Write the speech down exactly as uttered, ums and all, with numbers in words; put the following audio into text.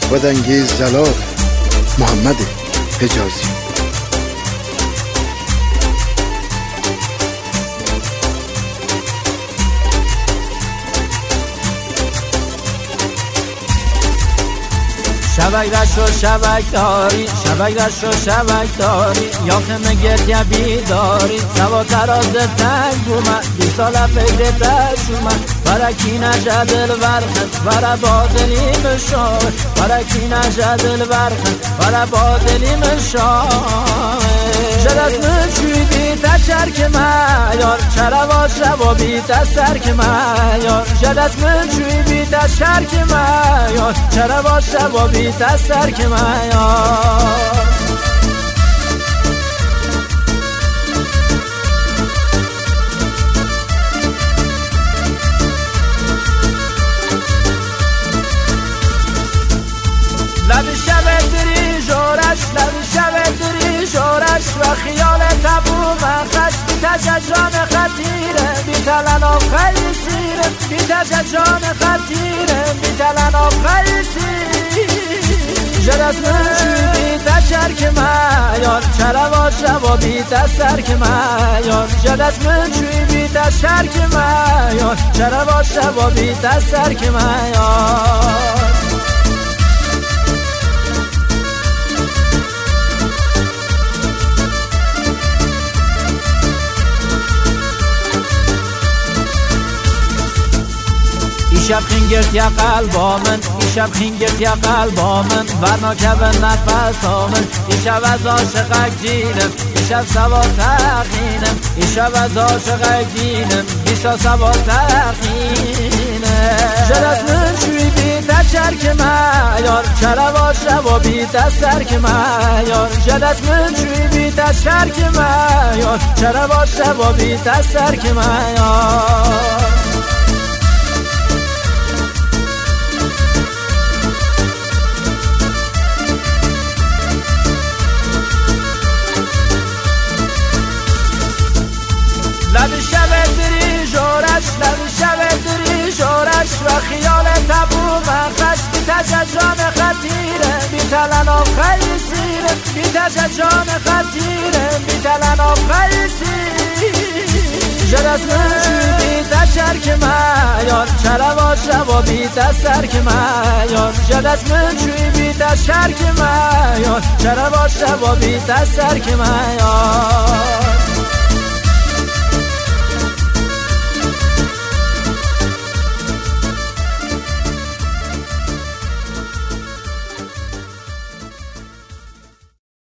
نخبت انگیز جلال محمد حجازی. شبک رش و شبک داری، شبک رش و شبک داری، یا خمه گرد بیداری، سوا تراز تنگ اومد، بی سال فکر تش اومد، برکی نجد دل برخن، برا با دلیم شاه، برکی نجد دل برخن، برا با دلیم شاه. شدست من چوی بی تشرک میار، چرا باشه و بی تسرک میار، شدست من چوی بی تشرک میار، چرا باشه و بی تسرک میار. لبی شب دری جورش، لبی شب دری جورش، و خیال تبو مخش، بی تججان خطیره، بی تلن آب خیسیره، بی تججان خطیره، بی تلن آب خیسیره. جدست من چوی بی تشرک میار، چرا باشه و بی تسرک میار، جدست من چوی بی تشرک میار، چرا باشه و بی تسرک میار. شب خینگرد یا قلبا من، این شب خینگرد یا قلبا من، ورنا که به نفس آمن، این شب از عاشقک جینم، این شب سوا تقینم، این شب از عاشقک جینم، بیسا سوا تقینم. جدست من چوی بی تشرک میار، چرا باشه و بی تسرک میار، جدست من چوی بی تشرک میار، چرا باشه و بی تسرک میار. لبی شب دری جورش، لبی شب دری جورش، و خیال تبو مخش، بی تججان خطیره، بی تلن آب خیسیره، بی تججان خطیره، بی تلن آب خیسیره. جدست من چوی بی تشرک میار، چرا باشه و بی تسرک میار، جدست من چوی بی تشرک میار، چرا باشه و بی تسرک میار.